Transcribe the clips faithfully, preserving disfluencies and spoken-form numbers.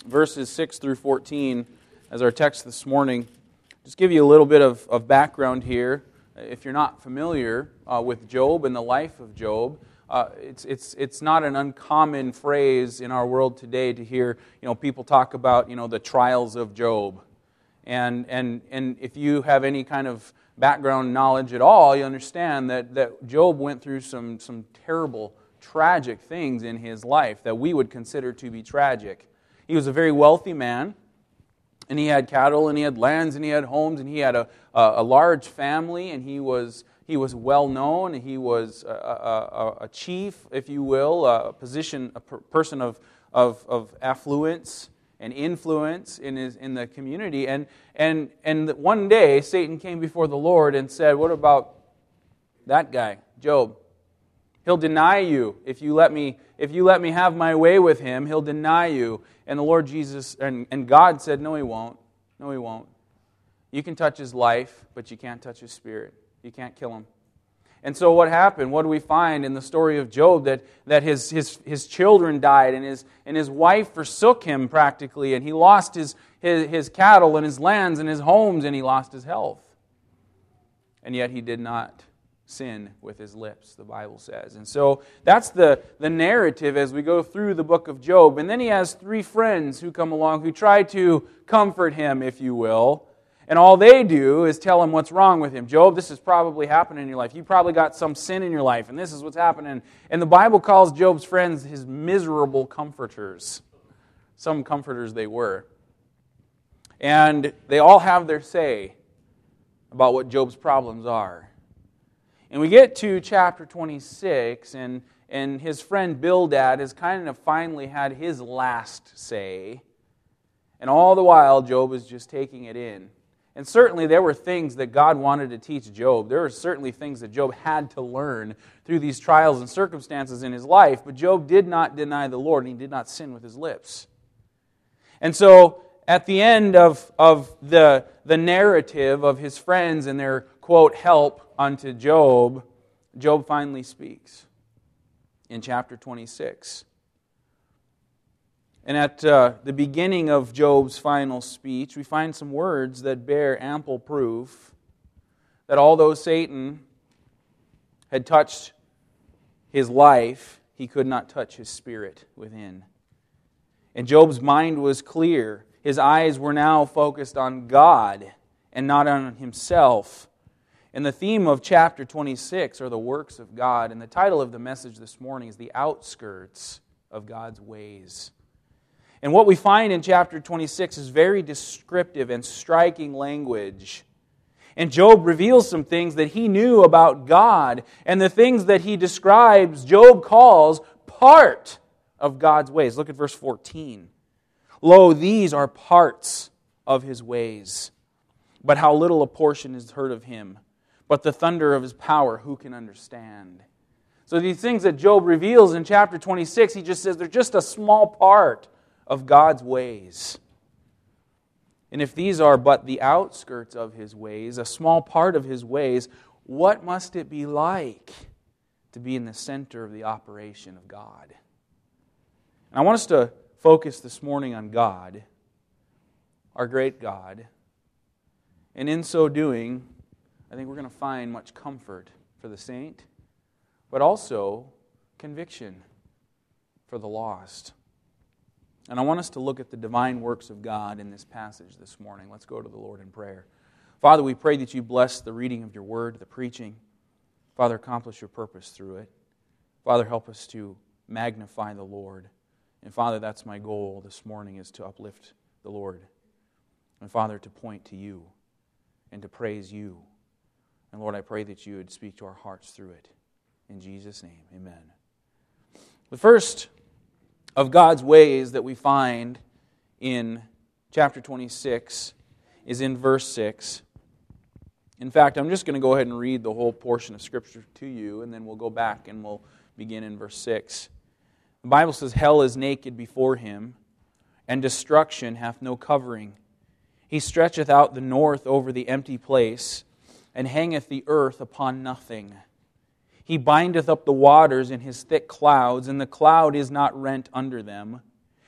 verses six through fourteen as our text this morning. Just give you a little bit of, of background here. If you're not familiar uh, with Job and the life of Job, uh, it's it's it's not an uncommon phrase in our world today to hear you know people talk about you know the trials of Job, and and and if you have any kind of background knowledge at all, you understand that that Job went through some some terrible, tragic things in his life that we would consider to be tragic. He was a very wealthy man, and he had cattle, and he had lands, and he had homes, and he had a, a, a large family, and he was he was well known. He was a, a, a chief, if you will, a position, a per, person of, of of affluence and influence in his in the community. And and and one day Satan came before the Lord and said, "What about that guy, Job? He'll deny you if you let me if you let me have my way with him. He'll deny you." And the Lord Jesus and, and God said, "No, he won't. No, he won't. You can touch his life, but you can't touch his spirit. You can't kill him." And so what happened? What do we find in the story of Job? That that his his his children died, and his and his wife forsook him practically, and he lost his his, his cattle and his lands and his homes, and he lost his health. And yet he did not sin with his lips, the Bible says. And so that's the, the narrative as we go through the book of Job. And then he has three friends who come along who try to comfort him, if you will. And all they do is tell him what's wrong with him. Job, this is probably happening in your life. You probably got some sin in your life, and this is what's happening. And the Bible calls Job's friends his miserable comforters. Some comforters they were. And they all have their say about what Job's problems are. And we get to chapter twenty-six, and, and his friend Bildad has kind of finally had his last say. And all the while, Job is just taking it in. And certainly there were things that God wanted to teach Job. There were certainly things that Job had to learn through these trials and circumstances in his life. But Job did not deny the Lord, and he did not sin with his lips. And so at the end of, of the, the narrative of his friends and their, quote, help unto Job, Job finally speaks in chapter twenty-six. And at uh, the beginning of Job's final speech, we find some words that bear ample proof that although Satan had touched his life, he could not touch his spirit within. And Job's mind was clear. His eyes were now focused on God and not on himself. And the theme of chapter twenty-six are the works of God. And the title of the message this morning is The Outskirts of God's Ways. And what we find in chapter twenty-six is very descriptive and striking language. And Job reveals some things that he knew about God. And the things that he describes, Job calls part of God's ways. Look at verse fourteen. "Lo, these are parts of His ways, but how little a portion is heard of Him. But the thunder of His power, who can understand?" So these things that Job reveals in chapter twenty-six, he just says they're just a small part of God's ways. And if these are but the outskirts of His ways, a small part of His ways, what must it be like to be in the center of the operation of God? And I want us to focus this morning on God, our great God. And in so doing, I think we're going to find much comfort for the saint, but also conviction for the lost. And I want us to look at the divine works of God in this passage this morning. Let's go to the Lord in prayer. Father, we pray that you bless the reading of your word, the preaching. Father, accomplish your purpose through it. Father, help us to magnify the Lord. And Father, that's my goal this morning, is to uplift the Lord. And Father, to point to you and to praise you. And Lord, I pray that you would speak to our hearts through it. In Jesus' name, amen. The first of God's ways that we find in chapter twenty-six is in verse six. In fact, I'm just going to go ahead and read the whole portion of Scripture to you, and then we'll go back and we'll begin in verse six. The Bible says, "Hell is naked before him, and destruction hath no covering. He stretcheth out the north over the empty place, and hangeth the earth upon nothing. He bindeth up the waters in his thick clouds, and the cloud is not rent under them.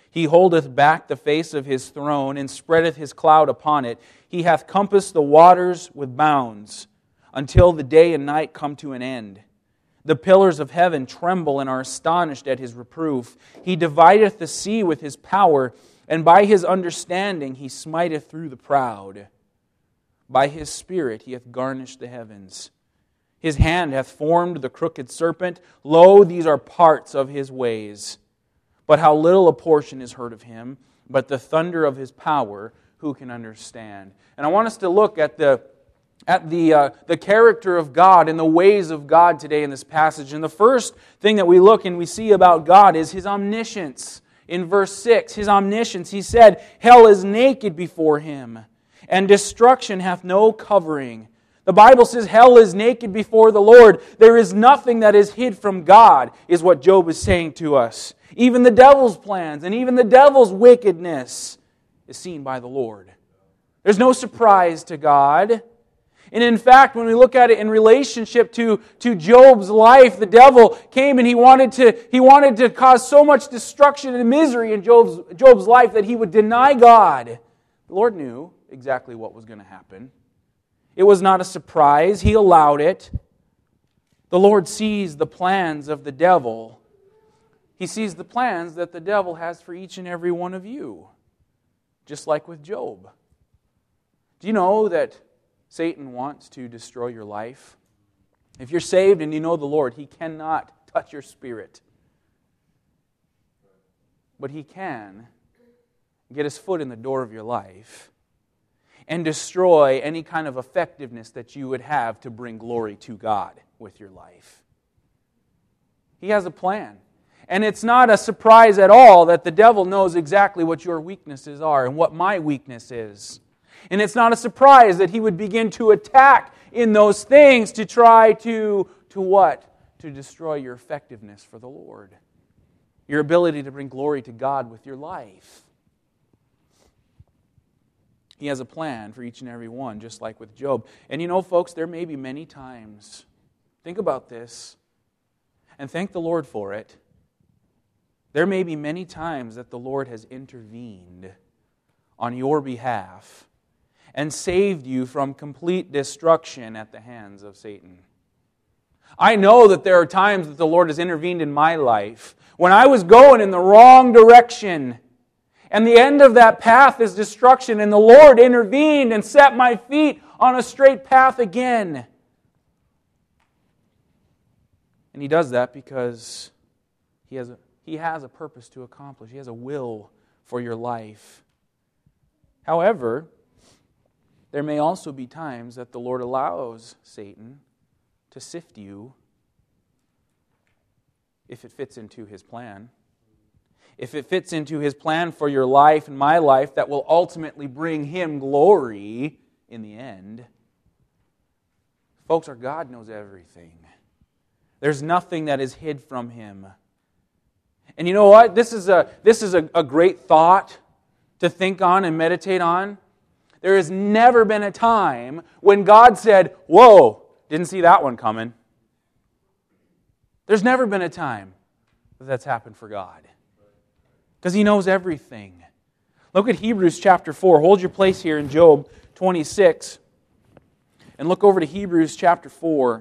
He holdeth back the face of His throne, and spreadeth His cloud upon it. He hath compassed the waters with bounds, until the day and night come to an end. The pillars of heaven tremble and are astonished at His reproof. He divideth the sea with His power, and by His understanding He smiteth through the proud. By His Spirit He hath garnished the heavens. His hand hath formed the crooked serpent. Lo, these are parts of His ways. But how little a portion is heard of Him, but the thunder of His power, who can understand? And I want us to look at the at the uh, the character of God and the ways of God today in this passage. And the first thing that we look and we see about God is His omniscience. In verse six, His omniscience, He said, hell is naked before Him, and destruction hath no covering. The Bible says hell is naked before the Lord. There is nothing that is hid from God, is what Job is saying to us. Even the devil's plans and even the devil's wickedness is seen by the Lord. There's no surprise to God. And in fact, when we look at it in relationship to, to Job's life, the devil came and he wanted to he wanted to cause so much destruction and misery in Job's, Job's life that he would deny God. The Lord knew exactly what was going to happen. It was not a surprise. He allowed it. The Lord sees the plans of the devil. He sees the plans that the devil has for each and every one of you. Just like with Job. Do you know that Satan wants to destroy your life? If you're saved and you know the Lord, he cannot touch your spirit. But he can get his foot in the door of your life and destroy any kind of effectiveness that you would have to bring glory to God with your life. He has a plan. And it's not a surprise at all that the devil knows exactly what your weaknesses are and what my weakness is. And it's not a surprise that he would begin to attack in those things to try to, to what? To destroy your effectiveness for the Lord. Your ability to bring glory to God with your life. He has a plan for each and every one, just like with Job. And you know, folks, there may be many times, think about this, and thank the Lord for it. There may be many times that the Lord has intervened on your behalf and saved you from complete destruction at the hands of Satan. I know that there are times that the Lord has intervened in my life when I was going in the wrong direction, and the end of that path is destruction, and the Lord intervened and set my feet on a straight path again. And He does that because He has a, He has a purpose to accomplish. He has a will for your life. However, there may also be times that the Lord allows Satan to sift you if it fits into His plan. If it fits into His plan for your life and my life that will ultimately bring Him glory in the end. Folks, our God knows everything. There's nothing that is hid from Him. And you know what? This is a, this is a, a great thought to think on and meditate on. There has never been a time when God said, whoa, didn't see that one coming. There's never been a time that that's happened for God. Because He knows everything. Look at Hebrews chapter four. Hold your place here in Job twenty-six. And look over to Hebrews chapter four.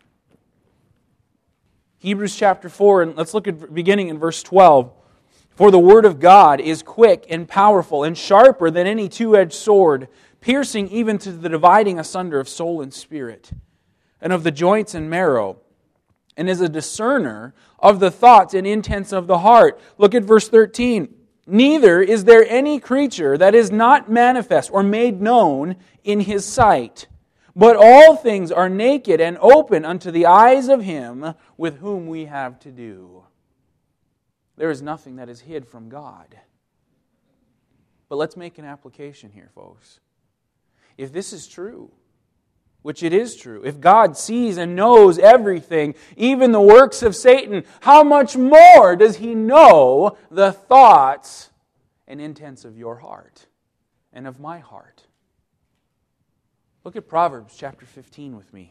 Hebrews chapter four, and let's look at beginning in verse twelve. For the word of God is quick and powerful and sharper than any two-edged sword, piercing even to the dividing asunder of soul and spirit, and of the joints and marrow, and is a discerner of the thoughts and intents of the heart. Look at verse thirteen. Neither is there any creature that is not manifest or made known in His sight, but all things are naked and open unto the eyes of Him with whom we have to do. There is nothing that is hid from God. But let's make an application here, folks. If this is true, which it is true, if God sees and knows everything, even the works of Satan, how much more does He know the thoughts and intents of your heart and of my heart? Look at Proverbs chapter fifteen with me.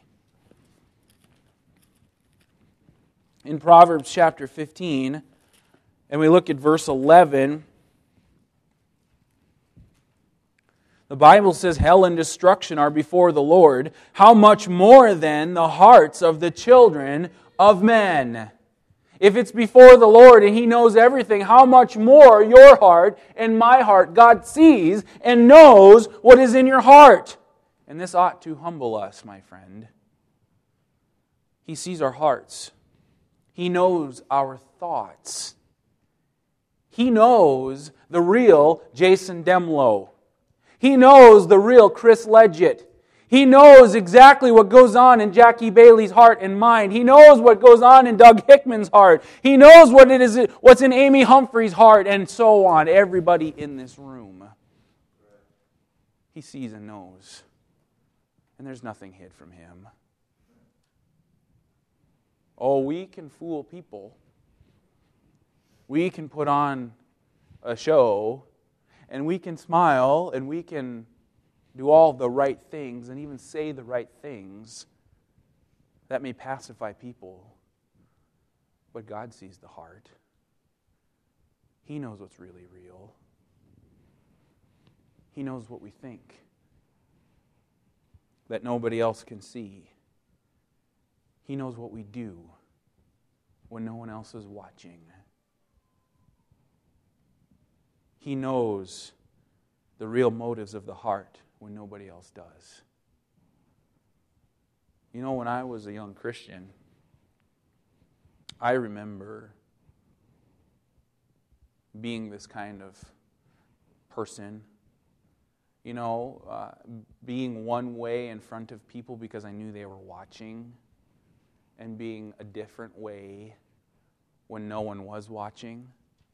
In Proverbs chapter fifteen, and we look at verse eleven, The Bible says hell and destruction are before the Lord. How much more then the hearts of the children of men? If it's before the Lord and He knows everything, how much more your heart and my heart? God sees and knows what is in your heart. And this ought to humble us, my friend. He sees our hearts. He knows our thoughts. He knows the real Jason Demlow. He knows the real Chris Leggett. He knows exactly what goes on in Jackie Bailey's heart and mind. He knows what goes on in Doug Hickman's heart. He knows what it is, what's in Amy Humphrey's heart, and so on. Everybody in this room. He sees and knows. And there's nothing hid from Him. Oh, we can fool people. We can put on a show, and we can smile, and we can do all the right things, and even say the right things that may pacify people. But God sees the heart. He knows what's really real. He knows what we think that nobody else can see. He knows what we do when no one else is watching. He knows the real motives of the heart when nobody else does. You know, when I was a young Christian, I remember being this kind of person. You know, uh, being one way in front of people because I knew they were watching, and being a different way when no one was watching.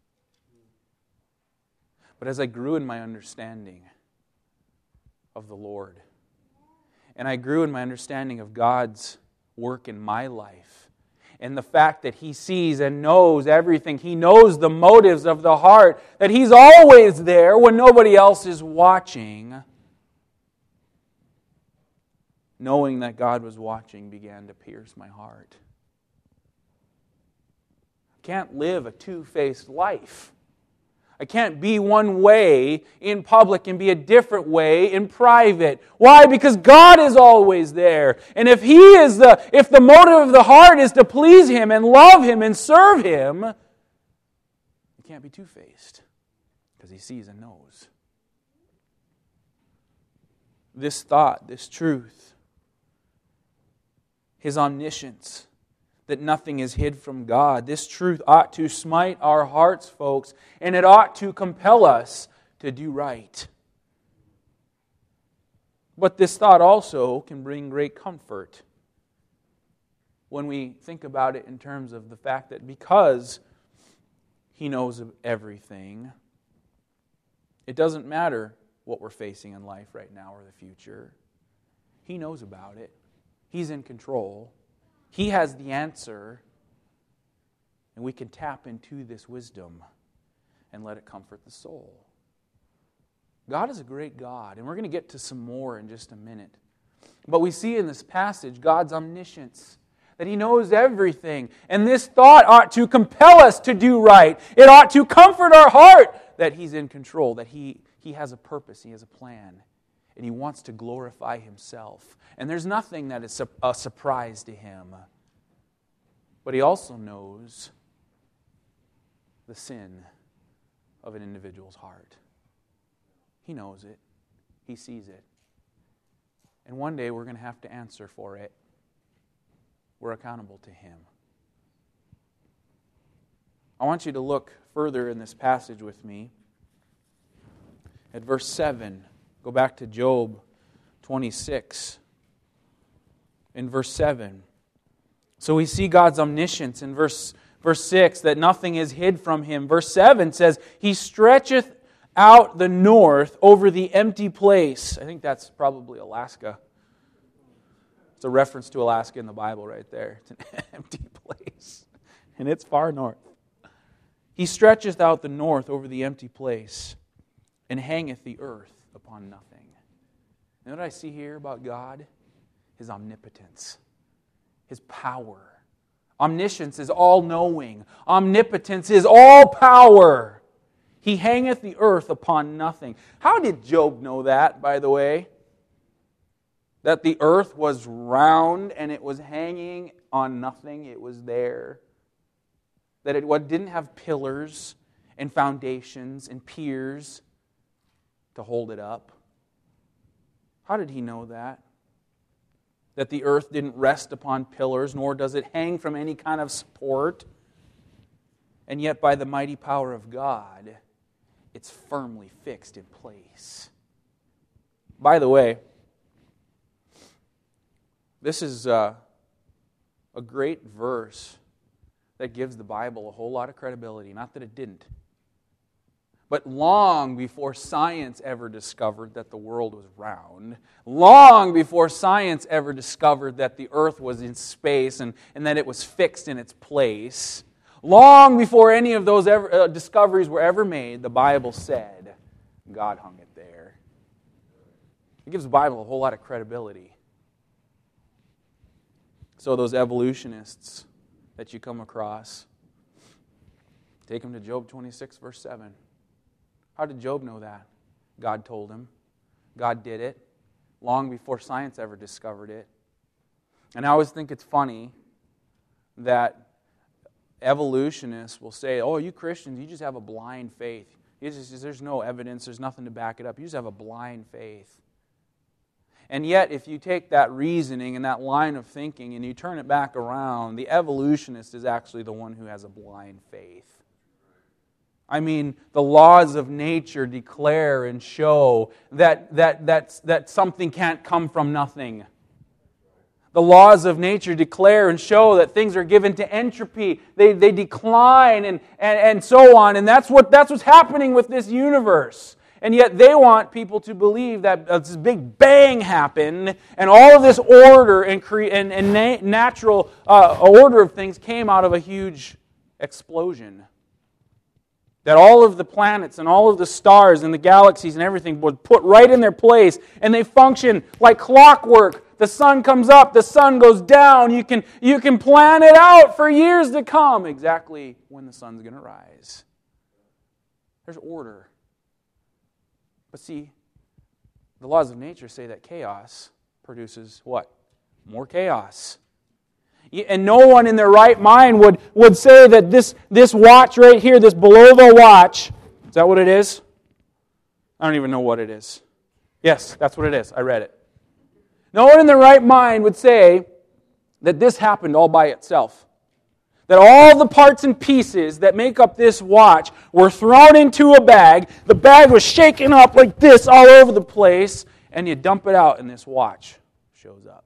But as I grew in my understanding of the Lord, and I grew in my understanding of God's work in my life, and the fact that He sees and knows everything, He knows the motives of the heart, that He's always there when nobody else is watching, knowing that God was watching began to pierce my heart. I can't live a two-faced life. I can't be one way in public and be a different way in private. Why? Because God is always there. And if He is the, if the motive of the heart is to please Him and love Him and serve Him, you can't be two-faced because He sees and knows. This thought, this truth, His omniscience, that nothing is hid from God. This truth ought to smite our hearts, folks, and it ought to compel us to do right. But this thought also can bring great comfort when we think about it in terms of the fact that because He knows of everything, it doesn't matter what we're facing in life right now or the future. He knows about it. He's in control. He has the answer, and we can tap into this wisdom and let it comfort the soul. God is a great God, and we're going to get to some more in just a minute. But we see in this passage God's omniscience, that He knows everything. And this thought ought to compel us to do right. It ought to comfort our heart that He's in control, that He, he has a purpose, He has a plan. And He wants to glorify Himself. And there's nothing that is a surprise to Him. But He also knows the sin of an individual's heart. He knows it. He sees it. And one day we're going to have to answer for it. We're accountable to Him. I want you to look further in this passage with me at verse seven. Go back to Job twenty-six. In verse seven. So we see God's omniscience in verse, verse six, that nothing is hid from Him. Verse seven says, He stretcheth out the north over the empty place. I think that's probably Alaska. It's a reference to Alaska in the Bible right there. It's an empty place. And it's far north. He stretcheth out the north over the empty place and hangeth the earth upon nothing. You know what I see here about God? His omnipotence. His power. Omniscience is all-knowing. Omnipotence is all power. He hangeth the earth upon nothing. How did Job know that, by the way? That the earth was round and it was hanging on nothing. It was there. That it didn't have pillars and foundations and piers to hold it up. How did he know that? That the earth didn't rest upon pillars, nor does it hang from any kind of support. And yet by the mighty power of God, it's firmly fixed in place. By the way, this is uh, a great verse that gives the Bible a whole lot of credibility. Not that it didn't. But long before science ever discovered that the world was round, long before science ever discovered that the earth was in space and, and that it was fixed in its place, long before any of those ever, uh, discoveries were ever made, the Bible said God hung it there. It gives the Bible a whole lot of credibility. So those evolutionists that you come across, take them to Job twenty-six, verse seven. How did Job know that? God told him. God did it long before science ever discovered it. And I always think it's funny that evolutionists will say, oh, you Christians, you just have a blind faith. Just, there's no evidence, there's nothing to back it up. You just have a blind faith. And yet, if you take that reasoning and that line of thinking and you turn it back around, the evolutionist is actually the one who has a blind faith. I mean, the laws of nature declare and show that, that, that, that something can't come from nothing. The laws of nature declare and show that things are given to entropy. They, they decline and, and, and so on. And that's what that's what's happening with this universe. And yet they want people to believe that this big bang happened and all of this order and, cre- and, and na- natural uh, order of things came out of a huge explosion. That all of the planets and all of the stars and the galaxies and everything were put right in their place and they function like clockwork. The sun comes up, the sun goes down. You can, you can plan it out for years to come exactly when the sun's going to rise. There's order. But see, the laws of nature say that chaos produces what? More chaos. And no one in their right mind would, would say that this, this watch right here, this Bulova watch, is that what it is? I don't even know what it is. Yes, that's what it is. I read it. No one in their right mind would say that this happened all by itself. That all the parts and pieces that make up this watch were thrown into a bag. The bag was shaken up like this all over the place, and you dump it out and this watch shows up.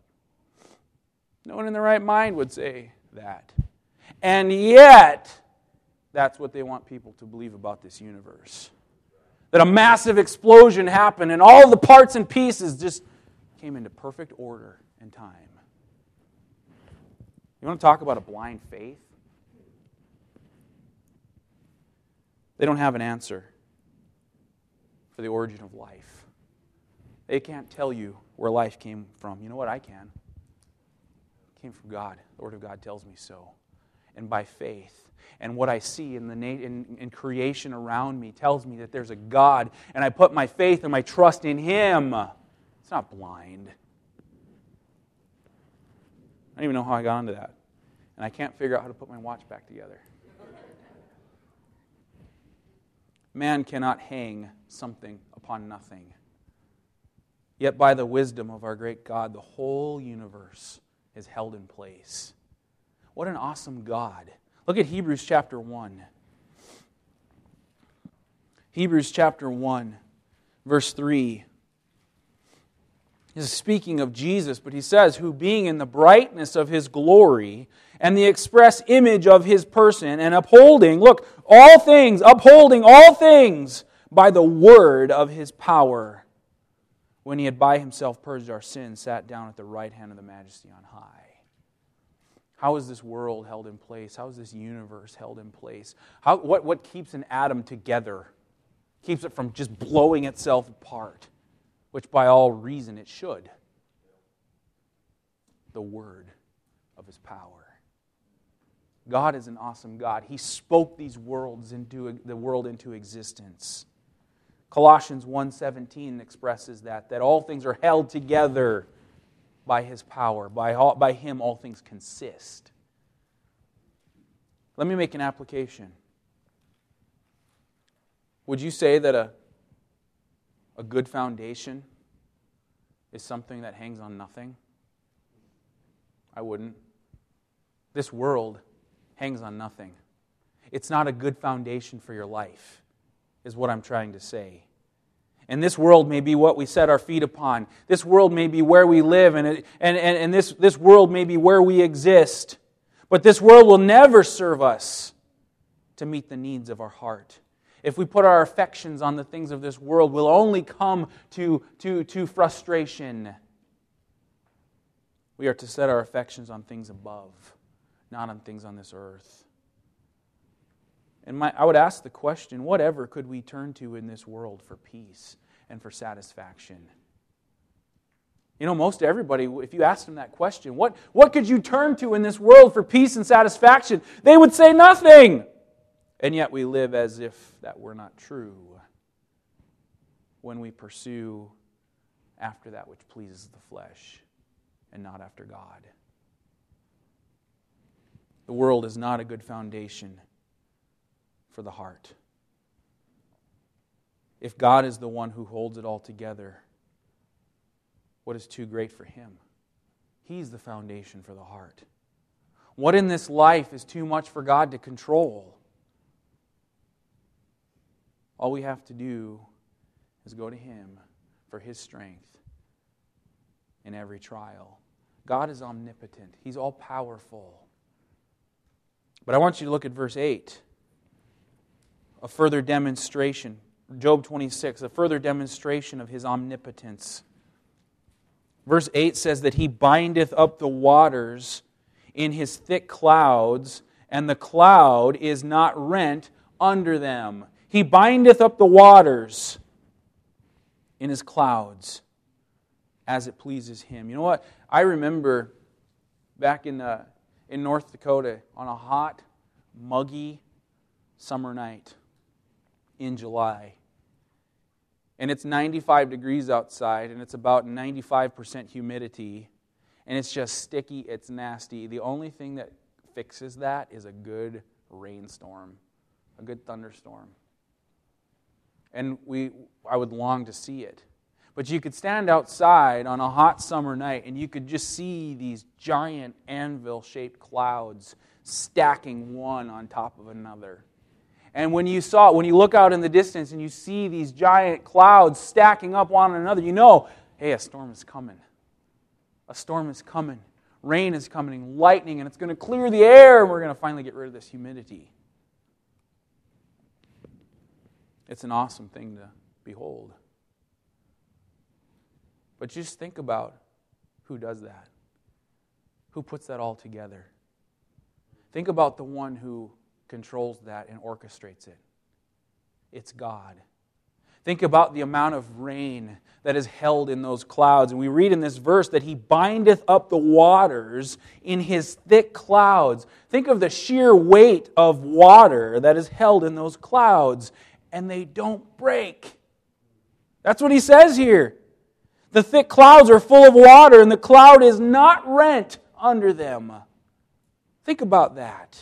No one in their right mind would say that. And yet, that's what they want people to believe about this universe. That a massive explosion happened and all the parts and pieces just came into perfect order and time. You want to talk about a blind faith? They don't have an answer for the origin of life. They can't tell you where life came from. You know what? I can. It came from God. The Word of God tells me so. And by faith. And what I see in the na- in, in creation around me tells me that there's a God. And I put my faith and my trust in Him. It's not blind. I don't even know how I got onto that. And I can't figure out how to put my watch back together. Man cannot hang something upon nothing. Yet by the wisdom of our great God, the whole universe is held in place. What an awesome God. Look at Hebrews chapter one. Hebrews chapter one, verse three. This is speaking of Jesus, but he says, who being in the brightness of His glory and the express image of His person, and upholding, look, all things, upholding all things by the word of His power, when He had by Himself purged our sins, sat down at the right hand of the Majesty on high. How is this world held in place? How is this universe held in place? How, what, what keeps an atom together? Keeps it from just blowing itself apart, which by all reason it should. The word of His power. God is an awesome God. He spoke these worlds into the world into existence. Colossians one seventeen expresses that, that all things are held together by His power. By, all, by Him all things consist. Let me make an application. Would you say that a, a good foundation is something that hangs on nothing? I wouldn't. This world hangs on nothing. It's not a good foundation for your life, is what I'm trying to say. And this world may be what we set our feet upon. This world may be where we live, and, it, and, and, and this, this world may be where we exist. But this world will never serve us to meet the needs of our heart. If we put our affections on the things of this world, we'll only come to, to, to frustration. We are to set our affections on things above, not on things on this earth. And my, I would ask the question, whatever could we turn to in this world for peace and for satisfaction? You know, most everybody, if you asked them that question, what, what could you turn to in this world for peace and satisfaction? They would say nothing. And yet we live as if that were not true when we pursue after that which pleases the flesh and not after God. The world is not a good foundation for the heart. If God is the one who holds it all together, what is too great for Him? He's the foundation for the heart. What in this life is too much for God to control? All we have to do is go to Him for His strength in every trial. God is omnipotent. He's all-powerful. But I want you to look at verse eight. A further demonstration. Job twenty-six, a further demonstration of His omnipotence. Verse eight says that He bindeth up the waters in His thick clouds, and the cloud is not rent under them. He bindeth up the waters in His clouds as it pleases Him. You know what? I remember back in uh, in North Dakota on a hot, muggy summer night in July. And it's ninety-five degrees outside, and it's about ninety-five percent humidity, and it's just sticky, it's nasty. The only thing that fixes that is a good rainstorm, a good thunderstorm. And we, I would long to see it. But you could stand outside on a hot summer night, and you could just see these giant anvil-shaped clouds stacking one on top of another. And when you saw, when you look out in the distance and you see these giant clouds stacking up one on another, you know, hey, a storm is coming. A storm is coming. Rain is coming, lightning, and it's going to clear the air, and we're going to finally get rid of this humidity. It's an awesome thing to behold. But just think about who does that. Who puts that all together? Think about the one who controls that and orchestrates it. It's God. Think about the amount of rain that is held in those clouds. And we read in this verse that He bindeth up the waters in His thick clouds. Think of the sheer weight of water that is held in those clouds, and they don't break. That's what he says here. The thick clouds are full of water, and the cloud is not rent under them. Think about that.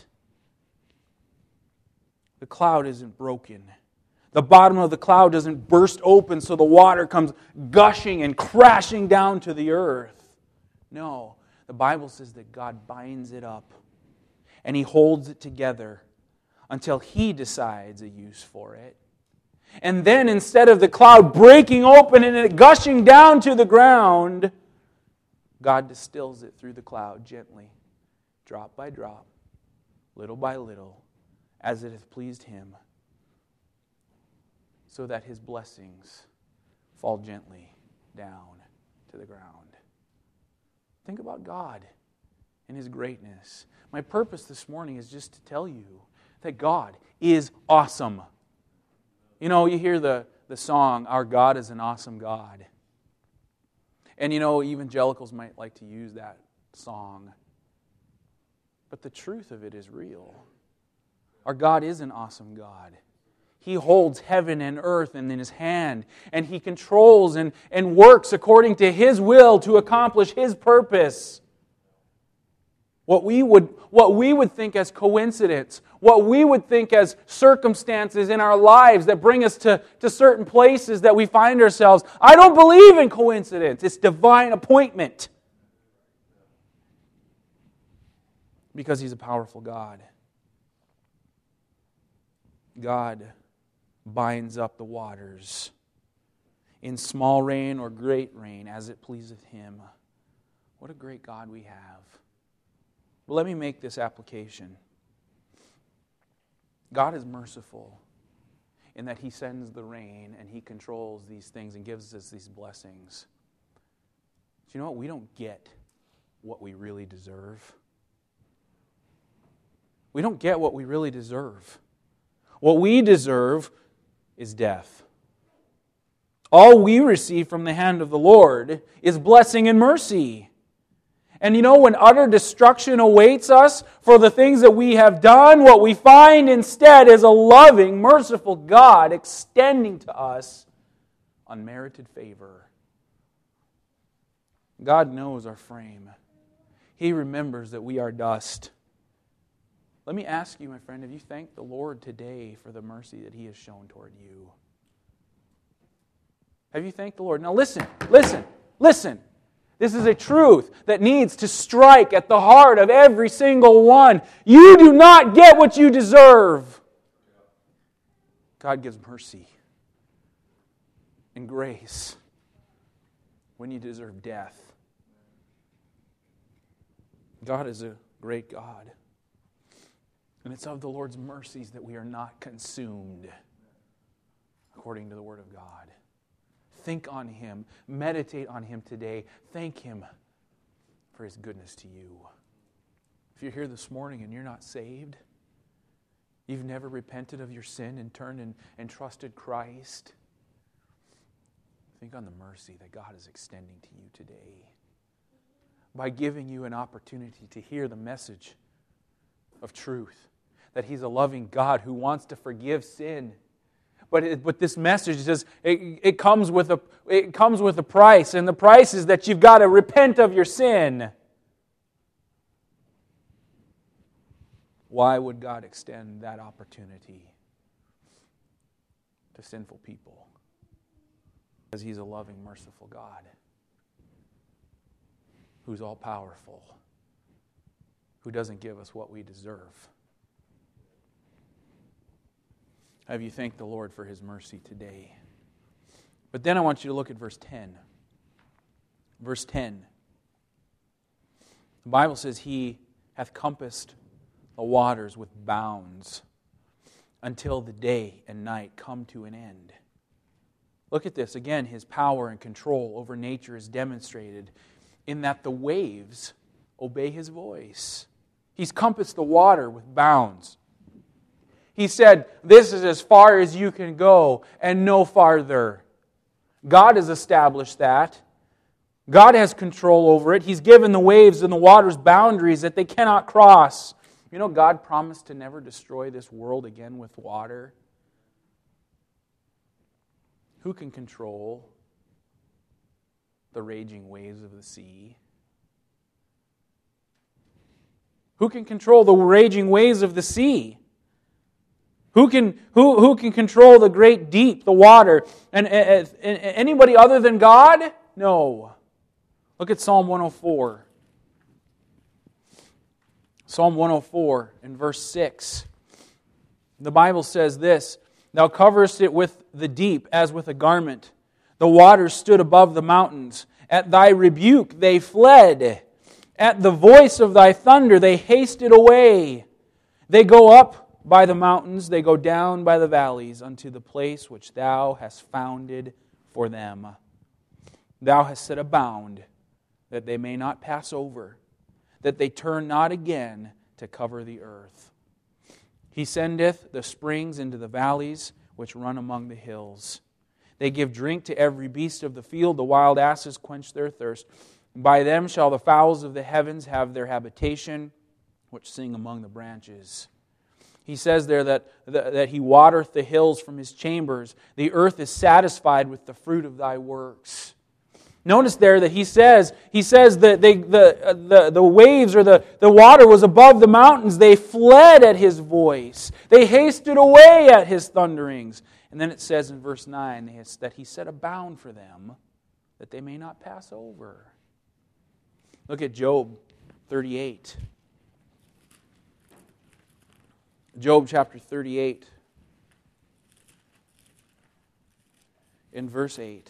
The cloud isn't broken. The bottom of the cloud doesn't burst open so the water comes gushing and crashing down to the earth. No, the Bible says that God binds it up and He holds it together until He decides a use for it. And then instead of the cloud breaking open and it gushing down to the ground, God distills it through the cloud gently, drop by drop, little by little, as it hath pleased Him, so that His blessings fall gently down to the ground. Think about God and His greatness. My purpose this morning is just to tell you that God is awesome. You know, you hear the, the song, Our God is an Awesome God. And you know, evangelicals might like to use that song. but the truth of it is real. Our God is an awesome God. He holds heaven and earth in His hand, and He controls and, and works according to His will to accomplish His purpose. What we would, what we would think as coincidence, what we would think as circumstances in our lives that bring us to, to certain places that we find ourselves, I don't believe in coincidence. It's divine appointment. Because He's a powerful God. God binds up the waters in small rain or great rain as it pleaseth Him. What a great God we have. But let me make this application. God is merciful in that He sends the rain and He controls these things and gives us these blessings. Do you know what? We don't get what we really deserve. We don't get what we really deserve. What we deserve is death. All we receive from the hand of the Lord is blessing and mercy. And you know, when utter destruction awaits us for the things that we have done, what we find instead is a loving, merciful God extending to us unmerited favor. God knows our frame. He remembers that we are dust. Let me ask you, my friend, have you thanked the Lord today for the mercy that He has shown toward you? Have you thanked the Lord? Now listen, listen, listen. This is a truth that needs to strike at the heart of every single one. You do not get what you deserve. God gives mercy and grace when you deserve death. God is a great God. And it's of the Lord's mercies that we are not consumed, according to the Word of God. Think on Him. Meditate on Him today. Thank Him for His goodness to you. If you're here this morning and you're not saved, you've never repented of your sin and turned and, and trusted Christ, think on the mercy that God is extending to you today by giving you an opportunity to hear the message of truth, that He's a loving God who wants to forgive sin. But it, but this message says it, it comes with a it comes with a price, and the price is that you've got to repent of your sin. Why would God extend that opportunity to sinful people? Because He's a loving, merciful God who's all-powerful, who doesn't give us what we deserve. Have you thanked the Lord for His mercy today? But then I want you to look at verse ten. Verse ten. The Bible says, He hath compassed the waters with bounds until the day and night come to an end. Look at this. Again, His power and control over nature is demonstrated in that the waves obey His voice. He's compassed the water with bounds. He said, this is as far as you can go and no farther. God has established that. God has control over it. He's given the waves and the waters boundaries that they cannot cross. You know, God promised to never destroy this world again with water. Who can control the raging waves of the sea? Who can control the raging waves of the sea? Who can who who can control the great deep, the water? And, and, and anybody other than God? No. Look at Psalm one oh four. Psalm one oh four in verse six. The Bible says this, Thou coverest it with the deep as with a garment. The waters stood above the mountains. At Thy rebuke they fled. At the voice of Thy thunder they hasted away. They go up by the mountains, they go down by the valleys unto the place which Thou hast founded for them. Thou hast set a bound that they may not pass over, that they turn not again to cover the earth. He sendeth the springs into the valleys which run among the hills. They give drink to every beast of the field. The wild asses quench their thirst. By them shall the fowls of the heavens have their habitation, which sing among the branches. He says there that, that He watereth the hills from His chambers. The earth is satisfied with the fruit of Thy works. Notice there that he says, he says that they, the, the, the waves or the, the water was above the mountains. They fled at His voice. They hasted away at His thunderings. And then it says in verse nine that He set a bound for them that they may not pass over. Look at Job thirty-eight. Job chapter thirty-eight. In verse eight.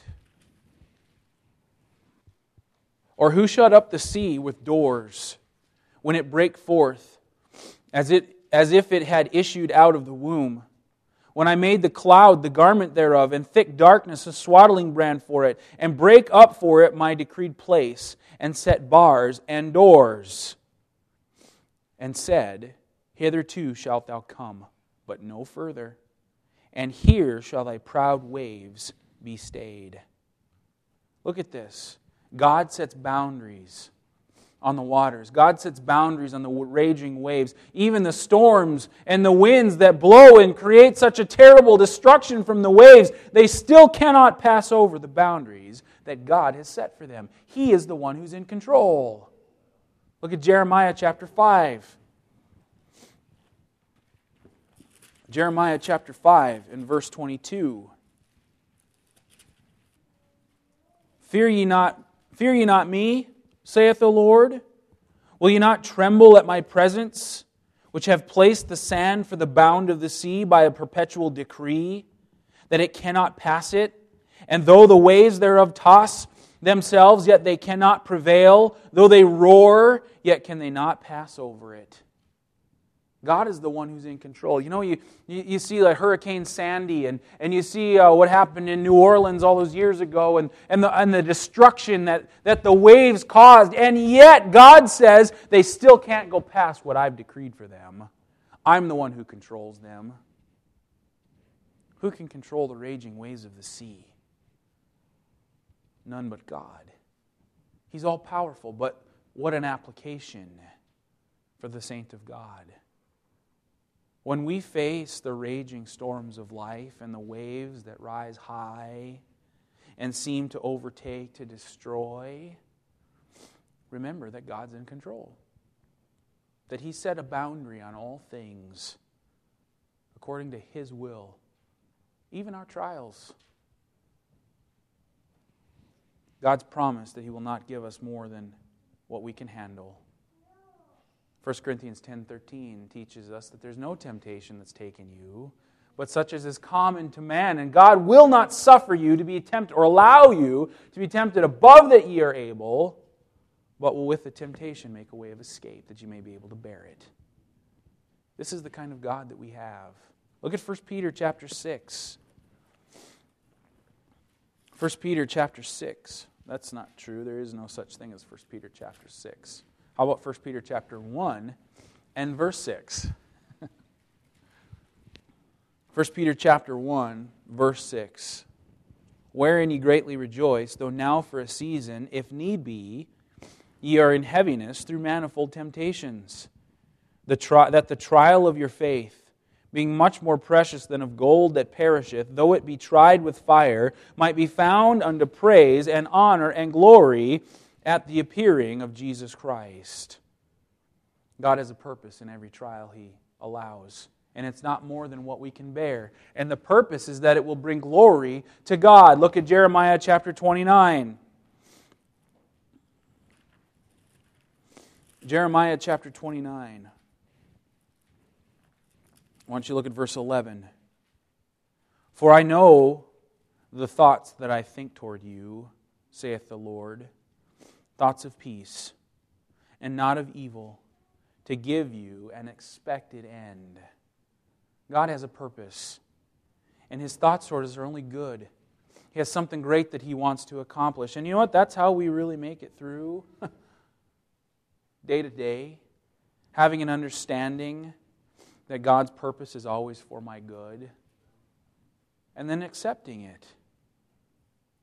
Or who shut up the sea with doors when it brake forth, as it as if it had issued out of the womb? When I made the cloud the garment thereof, and thick darkness a swaddling brand for it, and brake up for it my decreed place, and set bars and doors, and said, Hitherto shalt thou come, but no further, and here shall thy proud waves be stayed. Look at this. God sets boundaries on the waters. God sets boundaries on the raging waves. Even the storms and the winds that blow and create such a terrible destruction from the waves, they still cannot pass over the boundaries that God has set for them. He is the one who's in control. Look at Jeremiah chapter five. Jeremiah chapter five and verse twenty-two. Fear ye not Fear ye not me, saith the Lord. Will ye not tremble at my presence, which have placed the sand for the bound of the sea by a perpetual decree, that it cannot pass it? And though the waves thereof toss themselves, yet they cannot prevail. Though they roar, yet can they not pass over it. God is the one who's in control. You know, you, you, you see like Hurricane Sandy, and, and you see uh, what happened in New Orleans all those years ago, and, and, the, and the destruction that, that the waves caused, and yet God says they still can't go past what I've decreed for them. I'm the one who controls them. Who can control the raging waves of the sea? None but God. He's all-powerful, but what an application for the saint of God. When we face the raging storms of life and the waves that rise high and seem to overtake, to destroy, remember that God's in control. That He set a boundary on all things according to His will, even our trials. God's promised that He will not give us more than what we can handle. First Corinthians ten thirteen teaches us that there's no temptation that's taken you, but such as is common to man. And God will not suffer you to be tempted, or allow you to be tempted above that ye are able, but will with the temptation make a way of escape, that you may be able to bear it. This is the kind of God that we have. Look at First Peter chapter six. First Peter chapter six. That's not true. There is no such thing as First Peter chapter six. How about First Peter chapter one and verse six? First Peter chapter one, verse six. Wherein ye greatly rejoice, though now for a season, if need be, ye are in heaviness through manifold temptations, the tri- that the trial of your faith, being much more precious than of gold that perisheth, though it be tried with fire, might be found unto praise and honor and glory at the appearing of Jesus Christ. God has a purpose in every trial He allows, and it's not more than what we can bear. And the purpose is that it will bring glory to God. Look at Jeremiah chapter twenty-nine. Jeremiah chapter twenty-nine. Why don't you look at verse eleven? For I know the thoughts that I think toward you, saith the Lord, thoughts of peace, and not of evil, to give you an expected end. God has a purpose, and His thoughts toward us are only good. He has something great that He wants to accomplish. And you know what? That's how we really make it through day to day, having an understanding that God's purpose is always for my good, and then accepting it.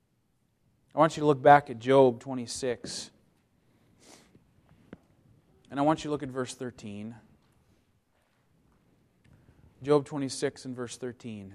I want you to look back at Job twenty-six. And I want you to look at verse thirteen. Job twenty-six and verse thirteen.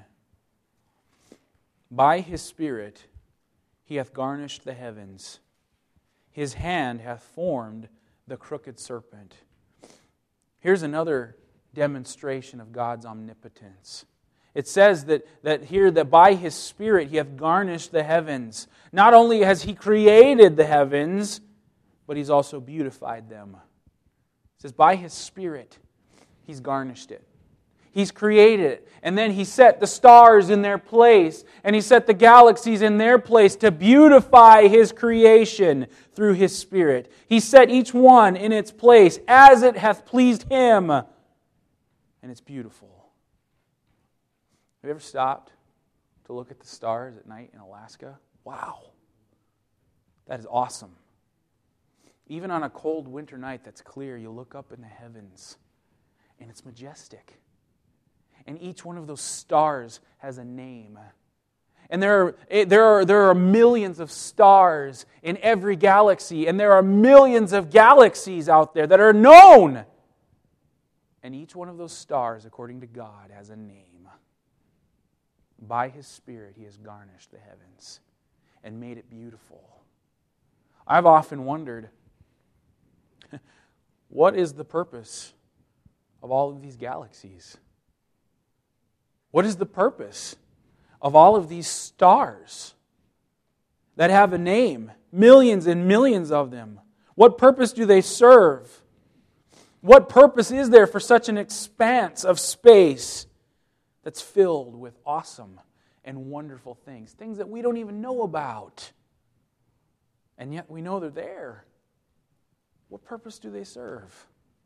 By His Spirit He hath garnished the heavens. His hand hath formed the crooked serpent. Here's another demonstration of God's omnipotence. It says that, that here that by His Spirit He hath garnished the heavens. Not only has He created the heavens, but He's also beautified them. It says by His Spirit He's garnished it. He's created it. And then He set the stars in their place. And He set the galaxies in their place to beautify His creation through His Spirit. He set each one in its place as it hath pleased Him. And it's beautiful. Have you ever stopped to look at the stars at night in Alaska? Wow. That is awesome. Even on a cold winter night that's clear, you look up in the heavens and it's majestic. And each one of those stars has a name. And there are, there are, there are millions of stars in every galaxy. And there are millions of galaxies out there that are known. And each one of those stars, according to God, has a name. By His Spirit, He has garnished the heavens and made it beautiful. I've often wondered, what is the purpose of all of these galaxies? What is the purpose of all of these stars that have a name? Millions and millions of them. What purpose do they serve? What purpose is there for such an expanse of space that's filled with awesome and wonderful things? Things that we don't even know about. And yet we know they're there. What purpose do they serve?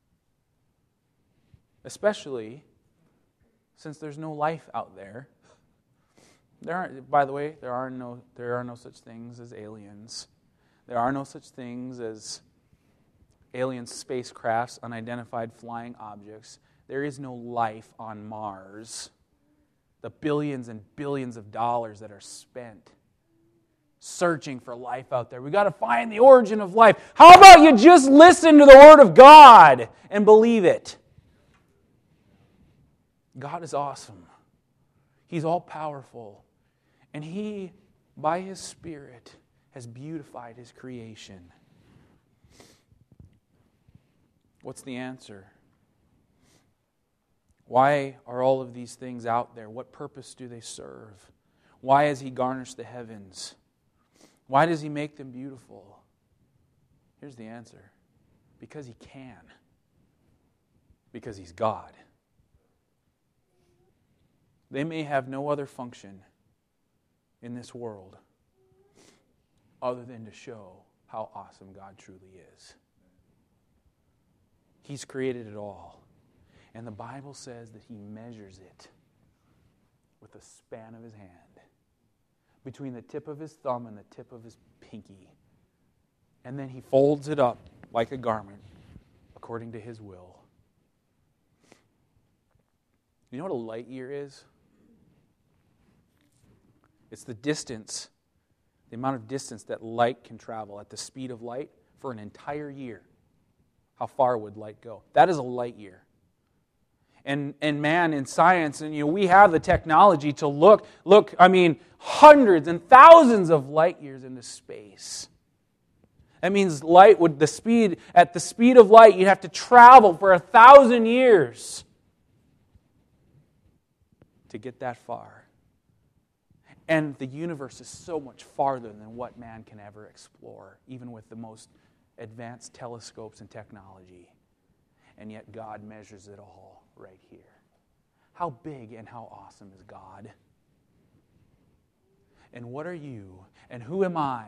Especially since there's no life out there. There aren't, by the way, there are no there are no such things as aliens. There are no such things as alien spacecrafts, unidentified flying objects. There is no life on Mars. The billions and billions of dollars that are spent searching for life out there. We've got to find the origin of life. How about you just listen to the Word of God and believe it? God is awesome. He's all-powerful. And He, by His Spirit, has beautified His creation. What's the answer? Why are all of these things out there? What purpose do they serve? Why has He garnished the heavens? Why does He make them beautiful? Here's the answer. Because He can. Because He's God. They may have no other function in this world other than to show how awesome God truly is. He's created it all. And the Bible says that He measures it with the span of His hand. Between the tip of His thumb and the tip of His pinky. And then He folds it up like a garment according to His will. You know what a light year is? It's the distance, the amount of distance that light can travel at the speed of light for an entire year. How far would light go? That is a light year. And and man, in science, and you know, we have the technology to look, look, I mean, hundreds and thousands of light years into space. That means light would, the speed, at the speed of light, you'd have to travel for a thousand years to get that far. And the universe is so much farther than what man can ever explore, even with the most advanced telescopes and technology. And yet God measures it all right here. How big and how awesome is God? And what are you and who am I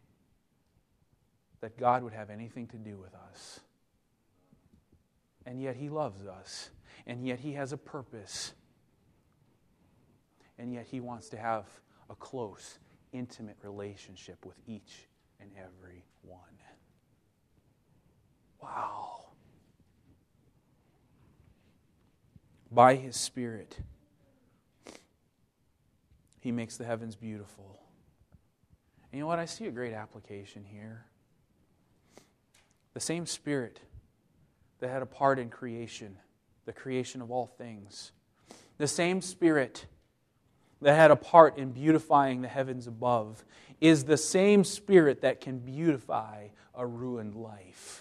that God would have anything to do with us? And yet He loves us. And yet He has a purpose. And yet He wants to have a close, intimate relationship with each and every one. Wow. By His Spirit, He makes the heavens beautiful. And you know what? I see a great application here. The same Spirit that had a part in creation, the creation of all things. The same Spirit that had a part in beautifying the heavens above is the same Spirit that can beautify a ruined life.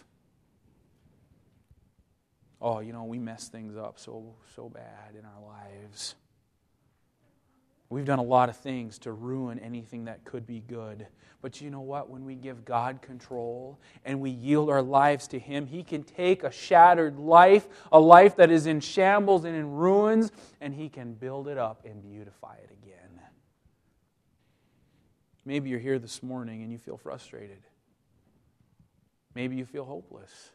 Oh, you know, we mess things up so, so bad in our lives. We've done a lot of things to ruin anything that could be good. But you know what? When we give God control and we yield our lives to Him, He can take a shattered life, a life that is in shambles and in ruins, and He can build it up and beautify it again. Maybe you're here this morning and you feel frustrated. Maybe you feel hopeless.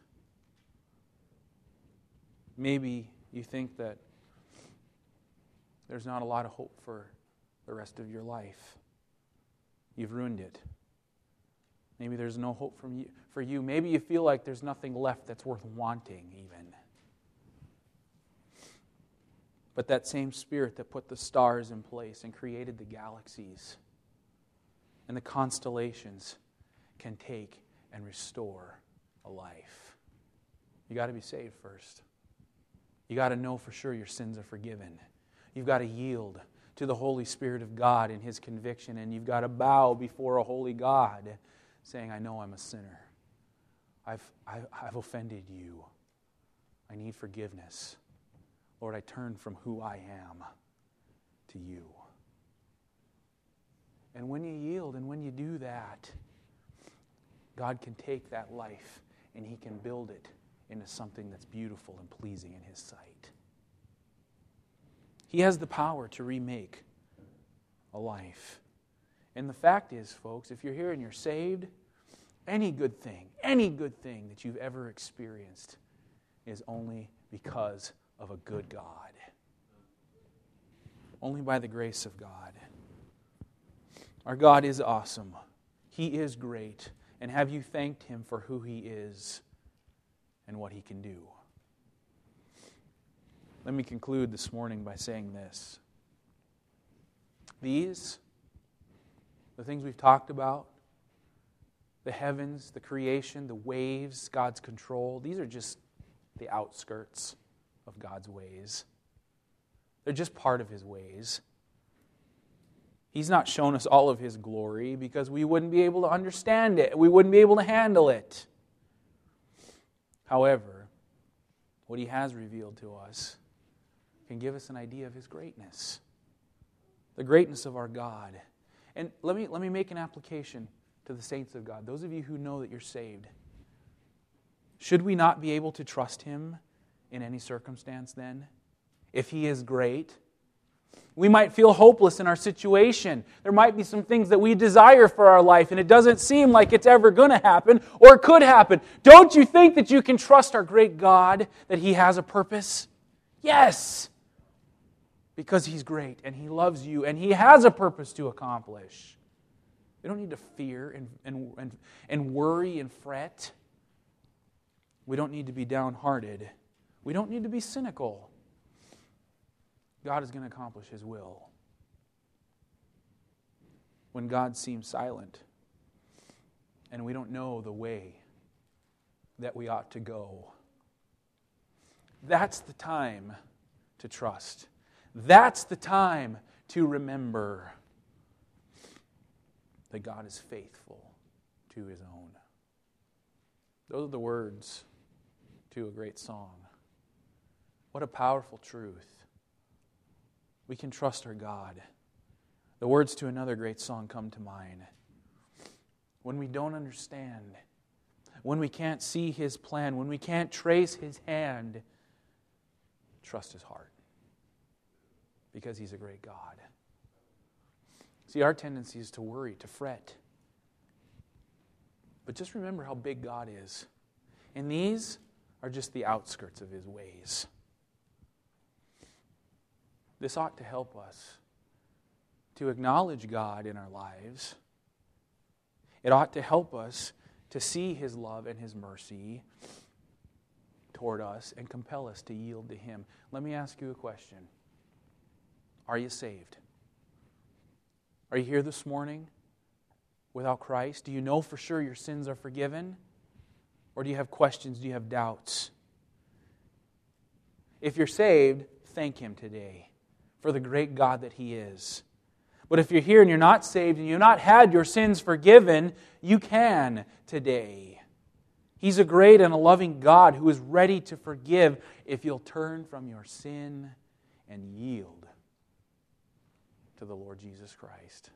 Maybe you think that there's not a lot of hope for the rest of your life. You've ruined it. Maybe there's no hope from you, for you. Maybe you feel like there's nothing left that's worth wanting even. But that same Spirit that put the stars in place and created the galaxies and the constellations can take and restore a life. You got to be saved first. You got to know for sure your sins are forgiven. You've got to yield to the Holy Spirit of God and His conviction, and you've got to bow before a holy God saying, I know I'm a sinner. I've, I've, I've offended you. I need forgiveness. Lord, I turn from who I am to you. And when you yield and when you do that, God can take that life and He can build it into something that's beautiful and pleasing in His sight. He has the power to remake a life. And the fact is, folks, if you're here and you're saved, any good thing, any good thing that you've ever experienced is only because of a good God. Only by the grace of God. Our God is awesome. He is great. And have you thanked Him for who He is and what He can do? Let me conclude this morning by saying this. These, the things we've talked about, the heavens, the creation, the waves, God's control, these are just the outskirts of God's ways. They're just part of His ways. He's not shown us all of His glory because we wouldn't be able to understand it. We wouldn't be able to handle it. However, what He has revealed to us can give us an idea of His greatness. The greatness of our God. And let me, let me make an application to the saints of God. Those of you who know that you're saved. Should we not be able to trust Him in any circumstance then? If He is great? We might feel hopeless in our situation. There might be some things that we desire for our life and it doesn't seem like it's ever going to happen or it could happen. Don't you think that you can trust our great God that He has a purpose? Yes! Because He's great and He loves you and He has a purpose to accomplish. We don't need to fear and, and, and, and worry and fret. We don't need to be downhearted. We don't need to be cynical. God is going to accomplish His will. When God seems silent and we don't know the way that we ought to go, that's the time to trust. That's the time to remember that God is faithful to His own. Those are the words to a great song. What a powerful truth. We can trust our God. The words to another great song come to mind. When we don't understand, when we can't see His plan, when we can't trace His hand, trust His heart. Because He's a great God. See, our tendency is to worry, to fret. But just remember how big God is. And these are just the outskirts of His ways. This ought to help us to acknowledge God in our lives. It ought to help us to see His love and His mercy toward us and compel us to yield to Him. Let me ask you a question. Are you saved? Are you here this morning without Christ? Do you know for sure your sins are forgiven? Or do you have questions? Do you have doubts? If you're saved, thank Him today for the great God that He is. But if you're here and you're not saved and you've not had your sins forgiven, you can today. He's a great and a loving God who is ready to forgive if you'll turn from your sin and yield to the Lord Jesus Christ.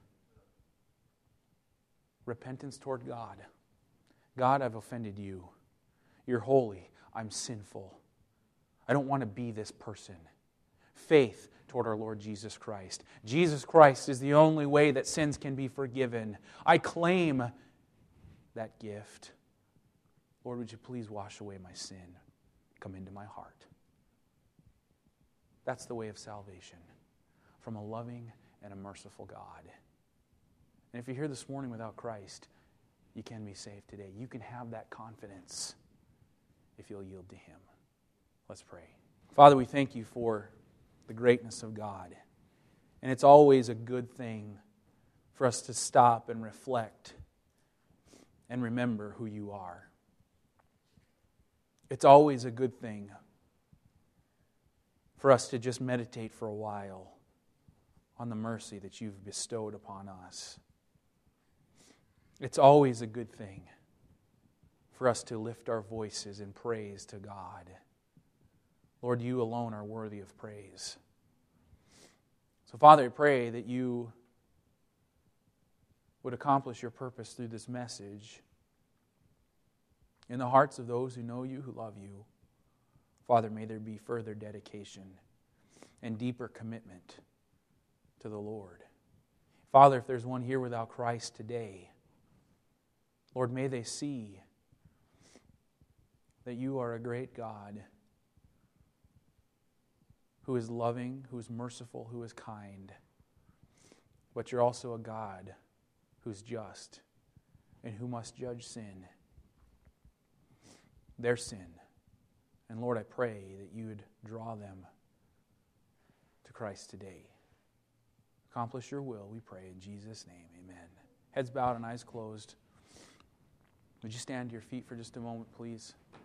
Repentance toward God. God, I've offended you. You're holy. I'm sinful. I don't want to be this person. Faith toward our Lord Jesus Christ. Jesus Christ is the only way that sins can be forgiven. I claim that gift. Lord, would you please wash away my sin? Come into my heart. That's the way of salvation from a loving and a merciful God. And if you're here this morning without Christ, you can be saved today. You can have that confidence if you'll yield to Him. Let's pray. Father, we thank You for the greatness of God. And it's always a good thing for us to stop and reflect and remember who You are. It's always a good thing for us to just meditate for a while on the mercy that You've bestowed upon us. It's always a good thing for us to lift our voices in praise to God. Lord, You alone are worthy of praise. So, Father, I pray that You would accomplish Your purpose through this message in the hearts of those who know You, who love You. Father, may there be further dedication and deeper commitment to the Lord. Father, if there's one here without Christ today, Lord, may they see that You are a great God who is loving, who is merciful, who is kind. But You're also a God who's just and who must judge sin, their sin. And Lord, I pray that You would draw them to Christ today. Accomplish Your will, we pray in Jesus' name. Amen. Heads bowed and eyes closed. Would you stand to your feet for just a moment, please?